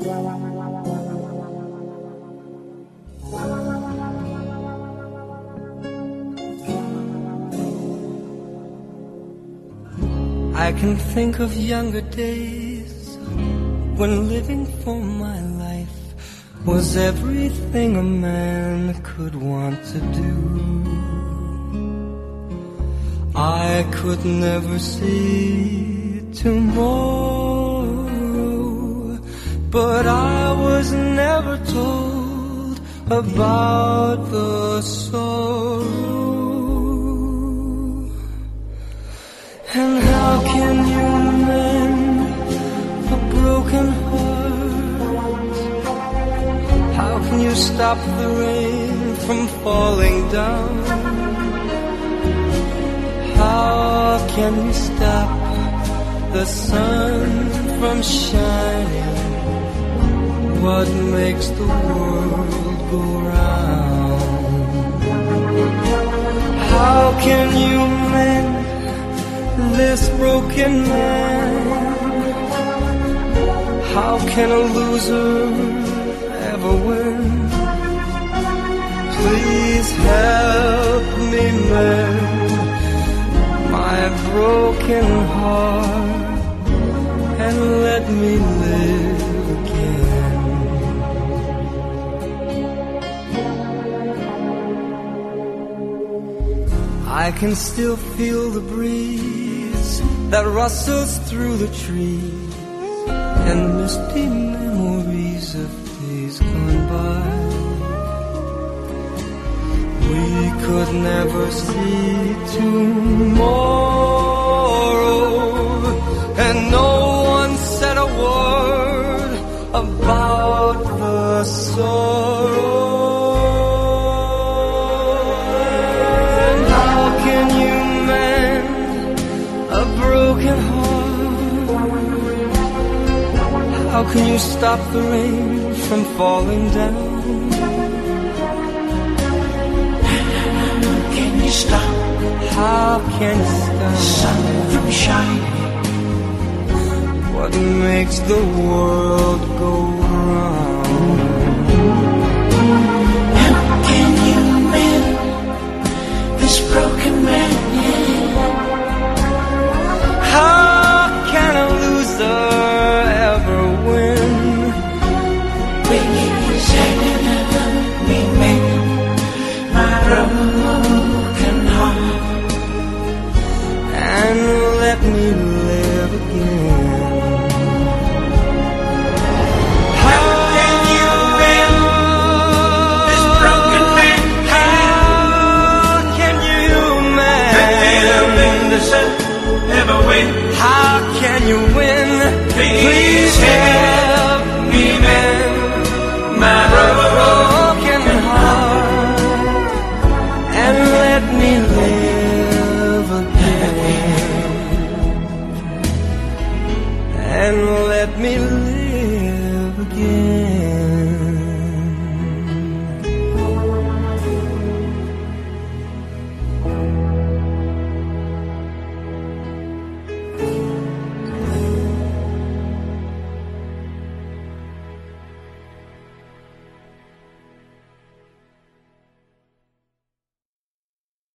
I can think of younger days when living for my life was everything a man could want to do. I could never see tomorrow, but I was never told about the sorrow. And how can you mend a broken heart? How can you stop the rain from falling down? How can you stop the sun from shining? What makes the world go round? How can you mend this broken man? How can a loser ever win? Please help me mend my broken heart and let me live again. I can still feel the breeze that rustles through the trees and misty memories of days gone by. We could never see tomorrow, and no one said a word about the sorrow. And how can you mend a broken heart? How can you stop the rain from falling down? Stop. How can you stop sun from shining? What makes the world go round? How can you mend this broken man? How can a loser ever win? Please help me mend my broken heart and let me live again. How can you mend this broken man? How can you mend this ever win? How can you win? Please help